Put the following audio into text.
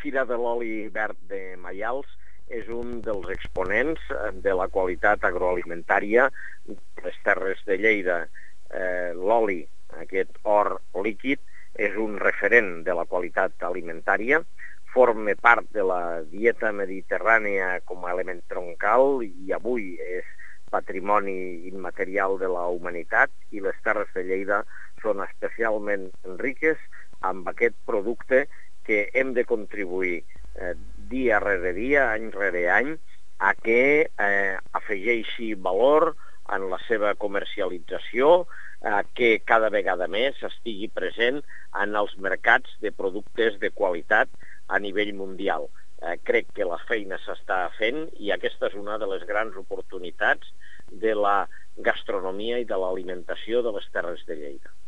Fira de l'Oli Verd de Maials és un dels exponents de la qualitat agroalimentària de les Terres de Lleida. L'oli, aquest or líquid, és un referent de la qualitat alimentària, forma part de la dieta mediterrània com a element troncal i avui és patrimoni immaterial de la humanitat, i les Terres de Lleida són especialment riques amb aquest producte que hem de contribuir dia rere dia, any rere any, a que afegeixi valor en la seva comercialització, que cada vegada més estigui present en els mercats de productes de qualitat a nivell mundial. Crec que la feina s'està fent i aquesta és una de les grans oportunitats de la gastronomia i de l'alimentació de les Terres de Lleida.